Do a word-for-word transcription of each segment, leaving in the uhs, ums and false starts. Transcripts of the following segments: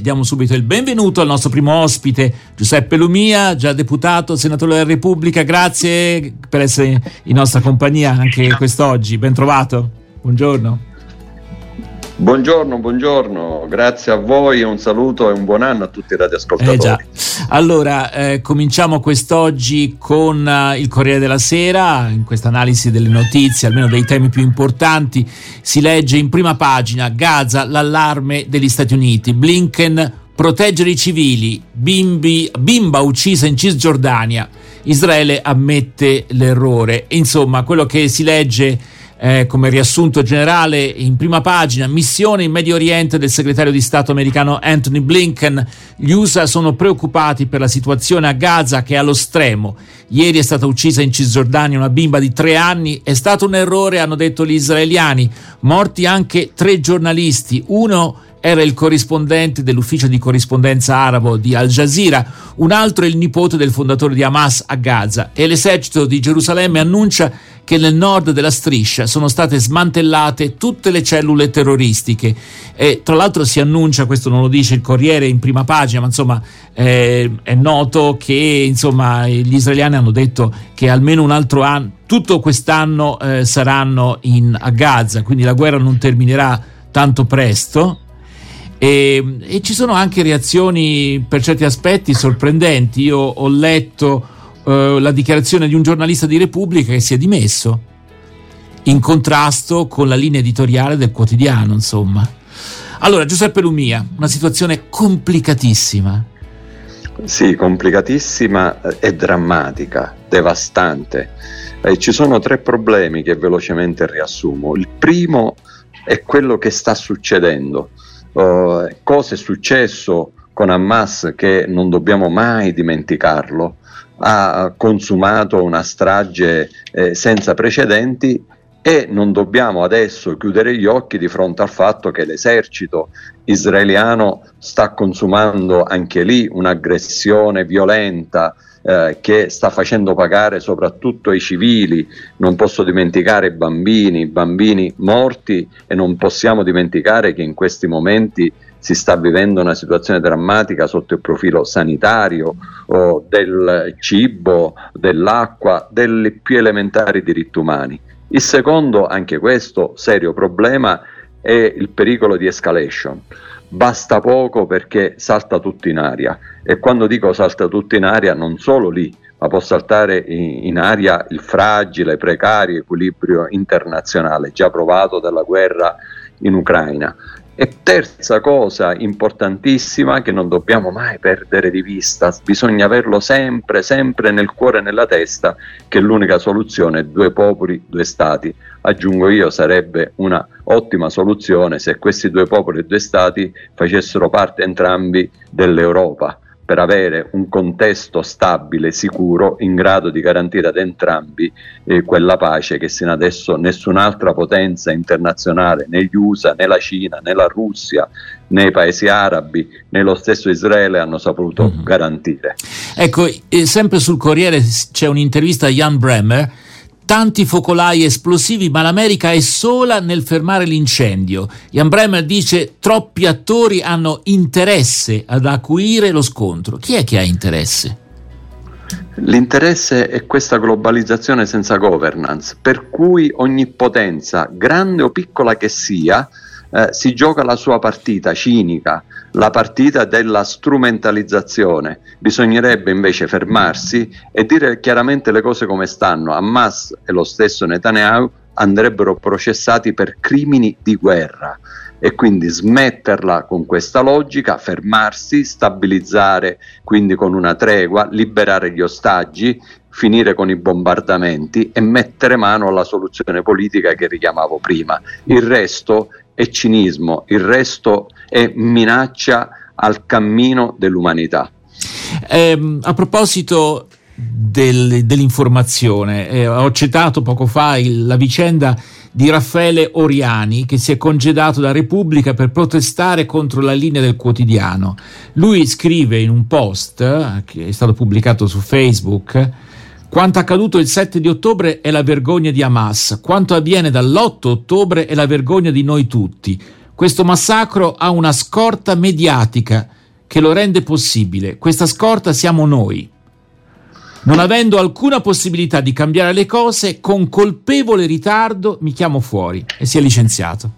diamo subito il benvenuto al nostro primo ospite, Giuseppe Lumia, già deputato, senatore della Repubblica. Grazie per essere in nostra compagnia anche quest'oggi. Ben trovato. Buongiorno. Buongiorno, buongiorno, grazie a voi, un saluto e un buon anno a tutti i radioascoltatori. Eh già. Allora, eh, cominciamo quest'oggi con uh, il Corriere della Sera. In questa analisi delle notizie, almeno dei temi più importanti, si legge in prima pagina: Gaza, l'allarme degli Stati Uniti, Blinken, proteggere i civili, bimbi, bimba uccisa in Cisgiordania, Israele ammette l'errore. Insomma, quello che si legge Eh, come riassunto generale in prima pagina: missione in Medio Oriente del segretario di Stato americano Anthony Blinken. Gli U S A sono preoccupati per la situazione a Gaza, che è allo stremo. Ieri è stata uccisa in Cisgiordania una bimba di tre anni. È stato un errore, hanno detto gli israeliani. Morti anche tre giornalisti. Uno era il corrispondente dell'ufficio di corrispondenza arabo di Al Jazeera, un altro è il nipote del fondatore di Hamas a Gaza, e l'esercito di Gerusalemme annuncia che nel nord della striscia sono state smantellate tutte le cellule terroristiche. E tra l'altro si annuncia, questo non lo dice il Corriere in prima pagina, ma insomma eh, è noto che insomma gli israeliani hanno detto che almeno un altro anno, tutto quest'anno eh, saranno in, a Gaza, quindi la guerra non terminerà tanto presto. E, e ci sono anche reazioni per certi aspetti sorprendenti. Io ho letto uh, la dichiarazione di un giornalista di Repubblica che si è dimesso, in contrasto con la linea editoriale del quotidiano, insomma. Allora, Giuseppe Lumia, una situazione complicatissima. Sì, complicatissima e drammatica, devastante. Eh, ci sono tre problemi che velocemente riassumo. Il primo è quello che sta succedendo. Uh, cosa è successo con Hamas, che non dobbiamo mai dimenticarlo, ha consumato una strage eh, senza precedenti, e non dobbiamo adesso chiudere gli occhi di fronte al fatto che l'esercito israeliano sta consumando anche lì un'aggressione violenta eh, che sta facendo pagare soprattutto ai civili. Non posso dimenticare i bambini, i bambini morti, e non possiamo dimenticare che in questi momenti si sta vivendo una situazione drammatica sotto il profilo sanitario, o del cibo, dell'acqua, dei più elementari diritti umani. Il secondo, anche questo serio problema, è il pericolo di escalation. Basta poco perché salta tutto in aria, e quando dico salta tutto in aria non solo lì, ma può saltare in aria il fragile, precario equilibrio internazionale già provato dalla guerra in Ucraina. E terza cosa importantissima che non dobbiamo mai perdere di vista, bisogna averlo sempre, sempre nel cuore e nella testa, che l'unica soluzione è due popoli, due stati. Aggiungo io, sarebbe una ottima soluzione se questi due popoli e due stati facessero parte entrambi dell'Europa, per avere un contesto stabile, sicuro, in grado di garantire ad entrambi eh, quella pace che sino adesso nessun'altra potenza internazionale, né gli U S A, né la Cina, né la Russia, né i paesi arabi, né lo stesso Israele hanno saputo mm-hmm. garantire. Ecco, eh, sempre sul Corriere c'è un'intervista a Jan Bremer. Tanti focolai esplosivi, ma l'America è sola nel fermare l'incendio. Jan Bremer dice: troppi attori hanno interesse ad acuire lo scontro. Chi è che ha interesse? L'interesse è questa globalizzazione senza governance, per cui ogni potenza, grande o piccola che sia, eh, si gioca la sua partita cinica, la partita della strumentalizzazione. Bisognerebbe invece fermarsi e dire chiaramente le cose come stanno. Hamas e lo stesso Netanyahu andrebbero processati per crimini di guerra, e quindi smetterla con questa logica, fermarsi, stabilizzare quindi con una tregua, liberare gli ostaggi, finire con i bombardamenti e mettere mano alla soluzione politica che richiamavo prima. Il resto è cinismo, il resto è minaccia al cammino dell'umanità. Eh, a proposito del, dell'informazione, eh, ho citato poco fa il, la vicenda di Raffaele Oriani, che si è congedato da Repubblica per protestare contro la linea del quotidiano. Lui scrive in un post eh, che è stato pubblicato su Facebook: quanto accaduto il sette di ottobre è la vergogna di Hamas, quanto avviene dall'otto ottobre è la vergogna di noi tutti. Questo massacro ha una scorta mediatica, che lo rende possibile. Questa scorta siamo noi. Non avendo alcuna possibilità di cambiare le cose, con colpevole ritardo mi chiamo fuori e si è licenziato.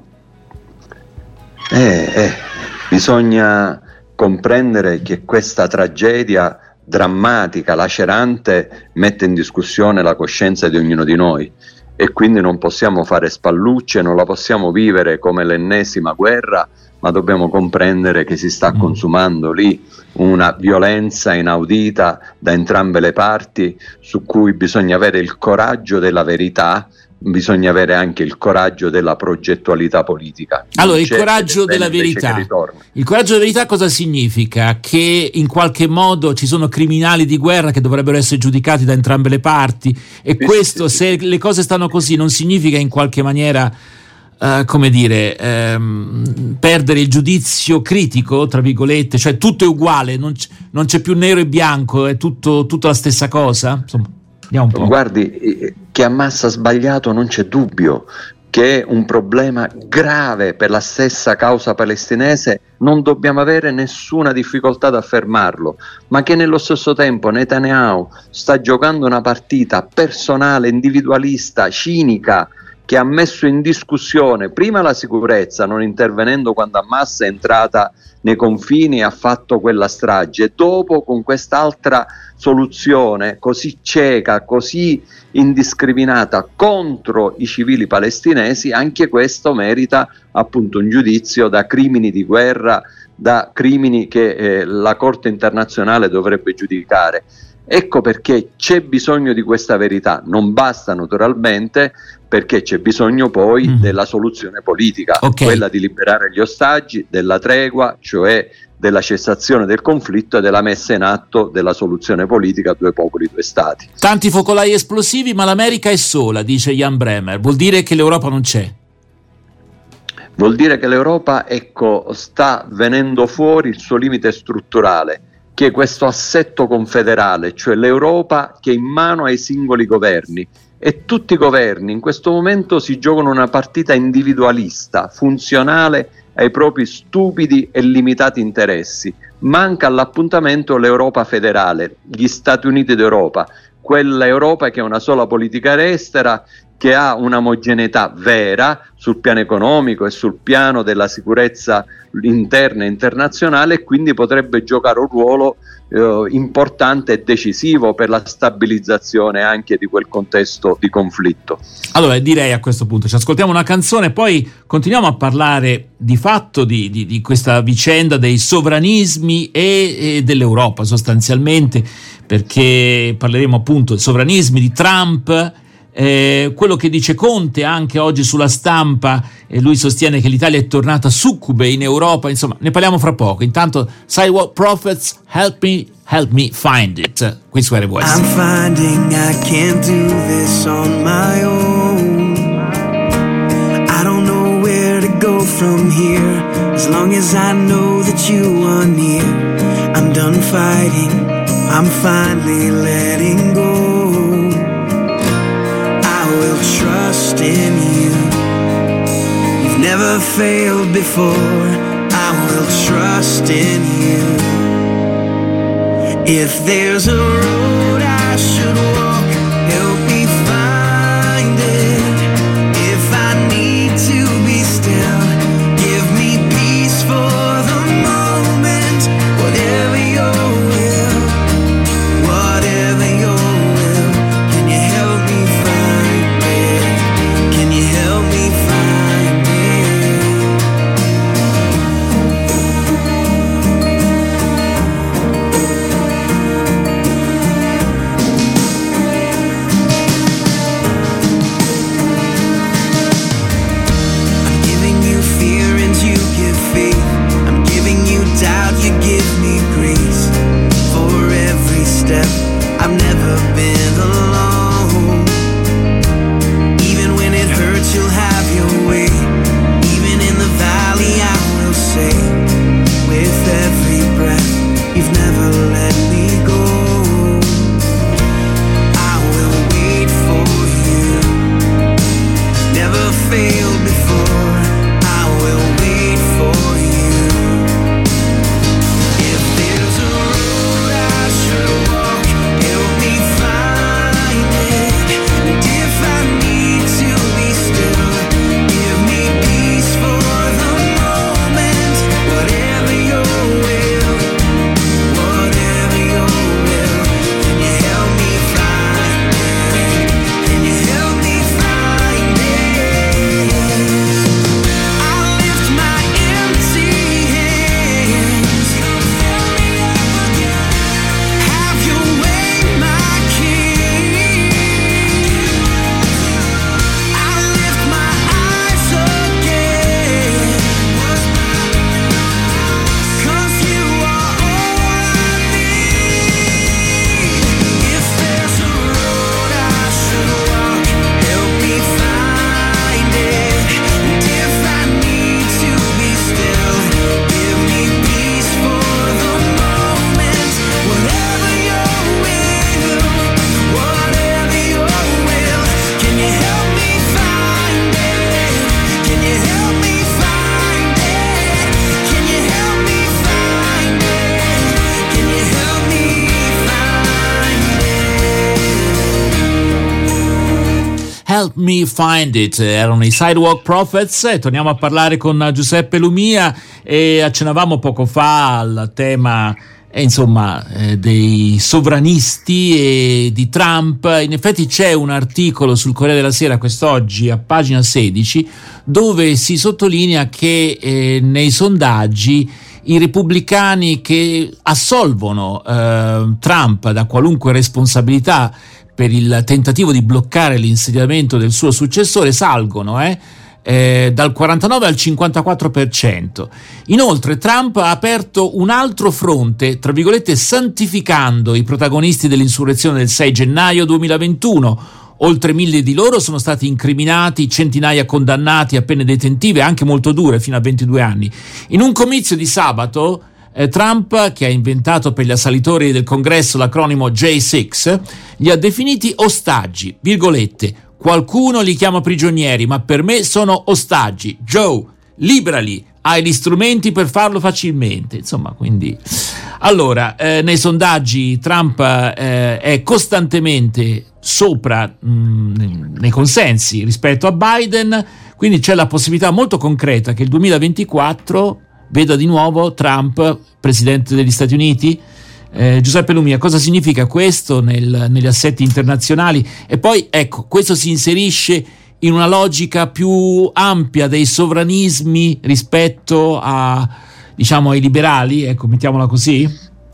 Eh, eh, bisogna comprendere che questa tragedia drammatica, lacerante, mette in discussione la coscienza di ognuno di noi e quindi non possiamo fare spallucce, non la possiamo vivere come l'ennesima guerra, ma dobbiamo comprendere che si sta consumando lì una violenza inaudita da entrambe le parti, su cui bisogna avere il coraggio della verità, bisogna avere anche il coraggio della progettualità politica. Allora, il coraggio della verità. Il coraggio della verità cosa significa? Che in qualche modo ci sono criminali di guerra che dovrebbero essere giudicati da entrambe le parti, e sì, questo, sì, se le cose stanno così, non significa in qualche maniera Uh, come dire, um, perdere il giudizio critico, tra virgolette, cioè tutto è uguale, non, c- non c'è più nero e bianco, è tutto, tutto la stessa cosa? Insomma, andiamo un po'. Guardi, che Hamas ha sbagliato non c'è dubbio, che è un problema grave per la stessa causa palestinese, non dobbiamo avere nessuna difficoltà ad affermarlo, ma che nello stesso tempo Netanyahu sta giocando una partita personale, individualista, cinica, che ha messo in discussione prima la sicurezza, non intervenendo quando Hamas è entrata nei confini e ha fatto quella strage, e dopo con quest'altra soluzione così cieca, così indiscriminata contro i civili palestinesi. Anche questo merita appunto un giudizio da crimini di guerra, da crimini che eh, la Corte internazionale dovrebbe giudicare. Ecco perché c'è bisogno di questa verità, non basta naturalmente, perché c'è bisogno poi mm. della soluzione politica, okay, quella di liberare gli ostaggi, della tregua, cioè della cessazione del conflitto e della messa in atto della soluzione politica, due popoli, due stati. Tanti focolai esplosivi, ma l'America è sola, dice Jan Bremer. Vuol dire che l'Europa non c'è? Vuol dire che l'Europa, ecco, sta venendo fuori il suo limite strutturale, che è questo assetto confederale, cioè l'Europa che è in mano ai singoli governi, e tutti i governi in questo momento si giocano una partita individualista, funzionale ai propri stupidi e limitati interessi. Manca all'appuntamento l'Europa federale, gli Stati Uniti d'Europa, quella Europa che ha una sola politica estera, che ha un'omogeneità vera sul piano economico e sul piano della sicurezza interna e internazionale, e quindi potrebbe giocare un ruolo eh, importante e decisivo per la stabilizzazione anche di quel contesto di conflitto. Allora direi a questo punto ci ascoltiamo una canzone, poi continuiamo a parlare di fatto di, di, di questa vicenda dei sovranismi e, e dell'Europa sostanzialmente, perché parleremo appunto di sovranismi, di Trump. Eh, quello che dice Conte anche oggi sulla stampa, e lui sostiene che l'Italia è tornata succube in Europa. Insomma, ne parliamo fra poco. Intanto Sidewalk Prophets, Help Me, Help Me Find It, qui su R W S. I'm finding I can't do this on my own. I don't know where to go from here, as long as I know that you are near. I'm done fighting, I'm finally letting go. Trust in you. You've never failed before. I will trust in you. If there's a road I should walk, help me find it. If I need to be still, give me peace for the moment. Whatever your will, whatever your will, can you help me find it? Can you help me find it? Help Me Find It, erano i Sidewalk Prophets. E torniamo a parlare con Giuseppe Lumia e accennavamo poco fa al tema eh, insomma eh, dei sovranisti e di Trump. In effetti c'è un articolo sul Corriere della Sera quest'oggi a pagina sedici dove si sottolinea che eh, nei sondaggi i repubblicani che assolvono eh, Trump da qualunque responsabilità per il tentativo di bloccare l'insediamento del suo successore salgono eh, eh, dal quarantanove al cinquantaquattro per cento. Inoltre Trump ha aperto un altro fronte, tra virgolette, santificando i protagonisti dell'insurrezione del sei gennaio duemilaventuno. Oltre mille di loro sono stati incriminati, centinaia condannati a pene detentive anche molto dure, fino a ventidue anni. In un comizio di sabato, eh, Trump, che ha inventato per gli assalitori del Congresso l'acronimo J sei, li ha definiti ostaggi, virgolette, qualcuno li chiama prigionieri, ma per me sono ostaggi. Joe, liberali, hai gli strumenti per farlo facilmente. Insomma, quindi... Allora, eh, nei sondaggi Trump eh, è costantemente sopra mh, nei consensi rispetto a Biden, quindi c'è la possibilità molto concreta che il duemilaventiquattro veda di nuovo Trump presidente degli Stati Uniti. Eh, Giuseppe Lumia, cosa significa questo nel, negli assetti internazionali? E poi, ecco, questo si inserisce in una logica più ampia dei sovranismi rispetto a, diciamo, ai liberali, ecco, mettiamola così?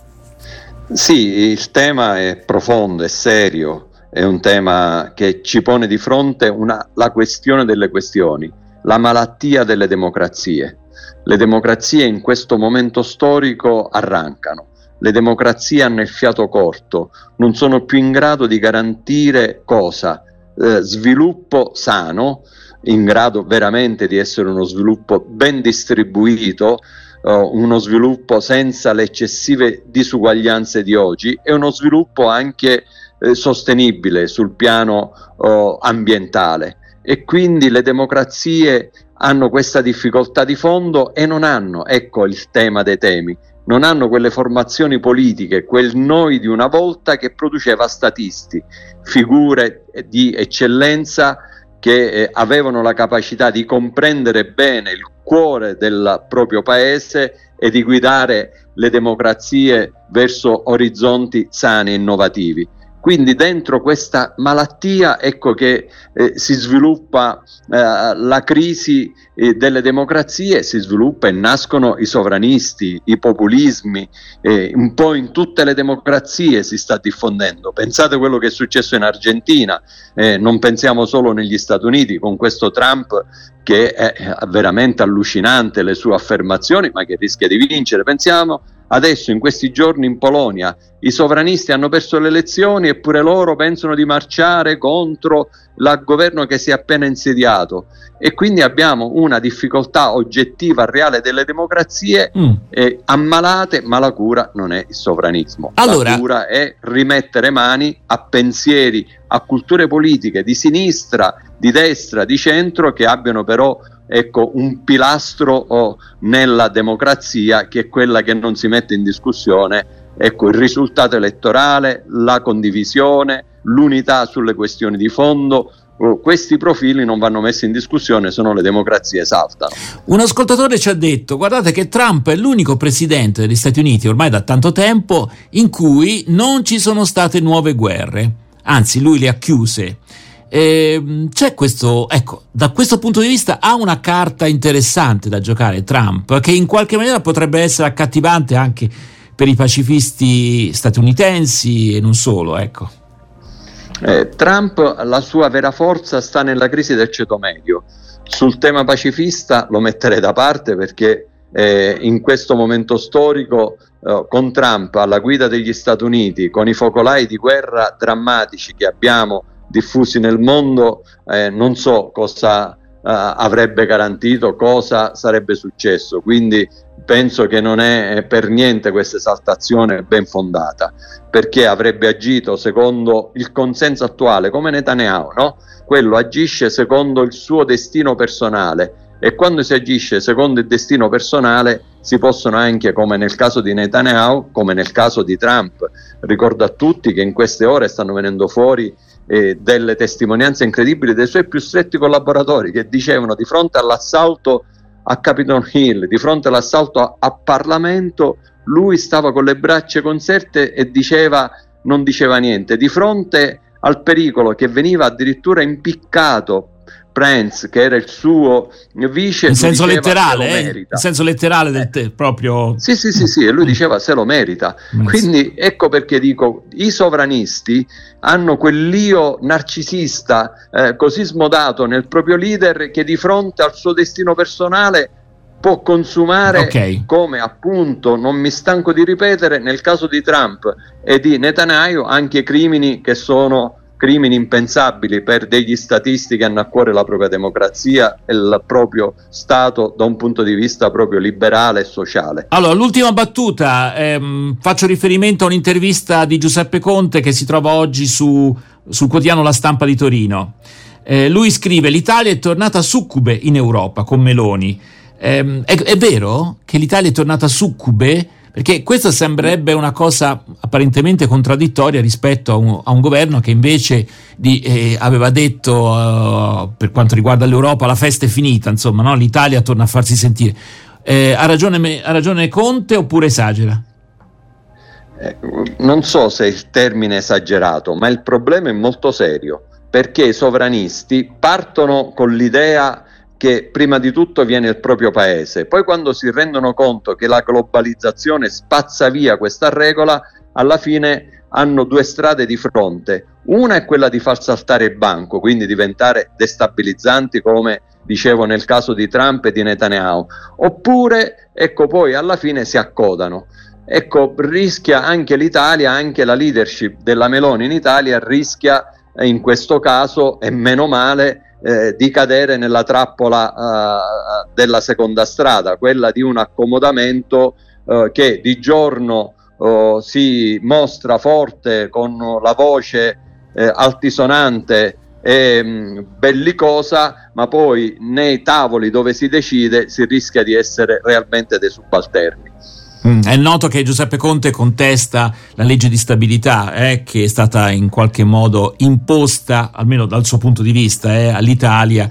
Sì, il tema è profondo, è serio, è un tema che ci pone di fronte una, la questione delle questioni, la malattia delle democrazie. Le democrazie in questo momento storico arrancano, le democrazie hanno il fiato corto, non sono più in grado di garantire cosa? Eh, sviluppo sano, in grado veramente di essere uno sviluppo ben distribuito, Uh, uno sviluppo senza le eccessive disuguaglianze di oggi e uno sviluppo anche eh, sostenibile sul piano uh, ambientale, e quindi le democrazie hanno questa difficoltà di fondo e non hanno, ecco il tema dei temi, non hanno quelle formazioni politiche, quel noi di una volta che produceva statisti, figure di eccellenza che eh, avevano la capacità di comprendere bene il cuore del proprio paese e di guidare le democrazie verso orizzonti sani e innovativi. Quindi dentro questa malattia ecco che eh, si sviluppa eh, la crisi eh, delle democrazie, si sviluppa e nascono i sovranisti, i populismi, eh, un po' in tutte le democrazie si sta diffondendo. Pensate quello che è successo in Argentina, eh, non pensiamo solo negli Stati Uniti con questo Trump che è veramente allucinante le sue affermazioni, ma che rischia di vincere. Pensiamo adesso in questi giorni in Polonia, i sovranisti hanno perso le elezioni eppure loro pensano di marciare contro il governo che si è appena insediato, e quindi abbiamo una difficoltà oggettiva reale delle democrazie mm. eh, ammalate, ma la cura non è il sovranismo, allora... la cura è rimettere mani a pensieri, a culture politiche di sinistra, di destra, di centro, che abbiano però ecco un pilastro oh, nella democrazia, che è quella che non si mette in discussione ecco il risultato elettorale, la condivisione, l'unità sulle questioni di fondo. Oh, questi profili non vanno messi in discussione, se no le democrazie saltano. Un ascoltatore ci ha detto: guardate che Trump è l'unico presidente degli Stati Uniti ormai da tanto tempo in cui non ci sono state nuove guerre, anzi lui le ha chiuse. E c'è questo, ecco, da questo punto di vista ha una carta interessante da giocare Trump, che in qualche maniera potrebbe essere accattivante anche per i pacifisti statunitensi e non solo, ecco. Eh, Trump, la sua vera forza sta nella crisi del ceto medio. Sul tema pacifista lo metterei da parte, perché eh, in questo momento storico eh, con Trump alla guida degli Stati Uniti, con i focolai di guerra drammatici che abbiamo diffusi nel mondo, eh, non so cosa eh, avrebbe garantito, cosa sarebbe successo, quindi penso che non è per niente questa esaltazione ben fondata, perché avrebbe agito secondo il consenso attuale, come Netanyahu, no? Quello agisce secondo il suo destino personale, e quando si agisce secondo il destino personale si possono anche, come nel caso di Netanyahu, come nel caso di Trump, ricordo a tutti che in queste ore stanno venendo fuori eh, delle testimonianze incredibili dei suoi più stretti collaboratori, che dicevano di fronte all'assalto a Capitol Hill, di fronte all'assalto a, a Parlamento, lui stava con le braccia conserte e diceva, non diceva niente. Di fronte al pericolo che veniva addirittura impiccato Pence, che era il suo vice, in senso diceva, letterale, eh? in senso letterale del te, proprio sì sì sì sì, e lui diceva se lo merita. Quindi ecco perché dico, i sovranisti hanno quell'io narcisista eh, così smodato nel proprio leader, che di fronte al suo destino personale può consumare, okay, come appunto, non mi stanco di ripetere, nel caso di Trump e di Netanyahu, anche crimini che sono crimini impensabili per degli statisti che hanno a cuore la propria democrazia e il proprio Stato da un punto di vista proprio liberale e sociale. Allora, l'ultima battuta, ehm, faccio riferimento a un'intervista di Giuseppe Conte che si trova oggi su, sul quotidiano La Stampa di Torino. Eh, lui scrive: l'Italia è tornata succube in Europa con Meloni. Eh, è, è vero che l'Italia è tornata succube? Perché questa sembrerebbe una cosa apparentemente contraddittoria rispetto a un, a un governo che invece di, eh, aveva detto uh, per quanto riguarda l'Europa la festa è finita, insomma, no? L'Italia torna a farsi sentire. Eh, ha ragione, ha ragione Conte oppure esagera? Eh, non so se è il termine esagerato, ma il problema è molto serio, perché i sovranisti partono con l'idea che prima di tutto viene il proprio paese, poi quando si rendono conto che la globalizzazione spazza via questa regola, alla fine hanno due strade di fronte. Una è quella di far saltare il banco, quindi diventare destabilizzanti, come dicevo nel caso di Trump e di Netanyahu, oppure ecco poi alla fine si accodano. Ecco, rischia anche l'Italia, anche la leadership della Meloni in Italia rischia in questo caso, e meno male, Eh, di cadere nella trappola uh, della seconda strada, quella di un accomodamento uh, che di giorno uh, si mostra forte con la voce eh, altisonante e mh, bellicosa, ma poi nei tavoli dove si decide si rischia di essere realmente dei subalterni. Mm, è noto che Giuseppe Conte contesta la legge di stabilità eh, che è stata in qualche modo imposta, almeno dal suo punto di vista, eh, all'Italia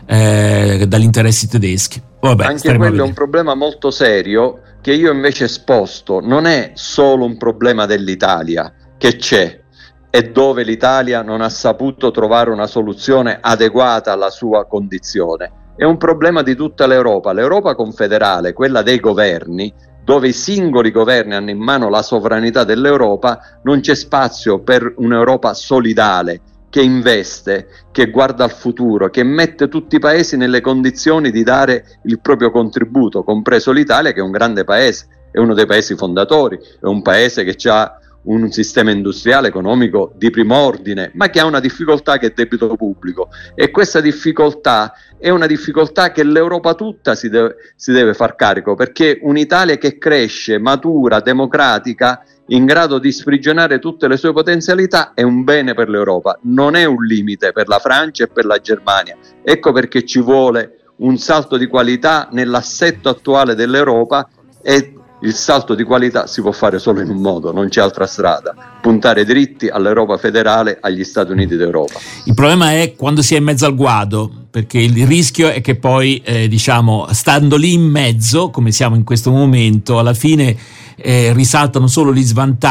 eh, dagli interessi tedeschi. Vabbè, anche quello è un problema molto serio che io invece sposto. Non è solo un problema dell'Italia che c'è e dove l'Italia non ha saputo trovare una soluzione adeguata alla sua condizione, è un problema di tutta l'Europa. L'Europa confederale, quella dei governi, dove i singoli governi hanno in mano la sovranità dell'Europa, non c'è spazio per un'Europa solidale, che investe, che guarda al futuro, che mette tutti i paesi nelle condizioni di dare il proprio contributo, compreso l'Italia, che è un grande paese, è uno dei paesi fondatori, è un paese che ha un sistema industriale economico di primo ordine, ma che ha una difficoltà che è il debito pubblico, e questa difficoltà è una difficoltà che l'Europa tutta si deve, si deve far carico, perché un'Italia che cresce, matura, democratica, in grado di sprigionare tutte le sue potenzialità è un bene per l'Europa, non è un limite per la Francia e per la Germania. Ecco perché ci vuole un salto di qualità nell'assetto attuale dell'Europa, e il salto di qualità si può fare solo in un modo, non c'è altra strada: puntare dritti all'Europa federale, agli Stati Uniti d'Europa. Il problema è quando si è in mezzo al guado, perché il rischio è che poi eh, diciamo, stando lì in mezzo, come siamo in questo momento, alla fine eh, risaltano solo gli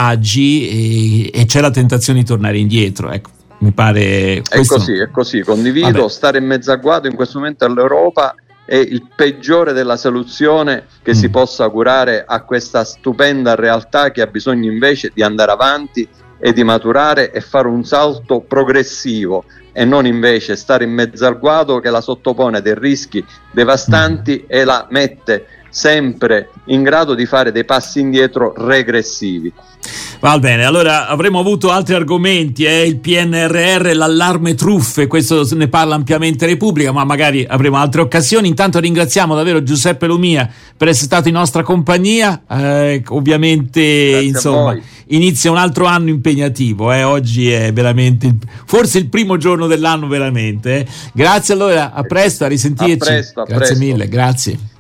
svantaggi e, e c'è la tentazione di tornare indietro. Ecco, mi pare questo... È così, è così, condivido. Vabbè. Stare in mezzo al guado in questo momento all'Europa è il peggiore della soluzione che mm. si possa augurare a questa stupenda realtà, che ha bisogno invece di andare avanti e di maturare e fare un salto progressivo, e non invece stare in mezzo al guado che la sottopone a dei rischi devastanti mm. e la mette sempre in grado di fare dei passi indietro regressivi. Va bene, allora avremo avuto altri argomenti, eh? Il P N R R, l'allarme truffe, questo se ne parla ampiamente Repubblica, ma magari avremo altre occasioni. Intanto ringraziamo davvero Giuseppe Lumia per essere stato in nostra compagnia, eh, ovviamente. Grazie, insomma inizia un altro anno impegnativo, eh? Oggi è veramente il, forse il primo giorno dell'anno veramente, eh? Grazie, allora a presto, a risentirci. A presto, a grazie presto. mille, grazie.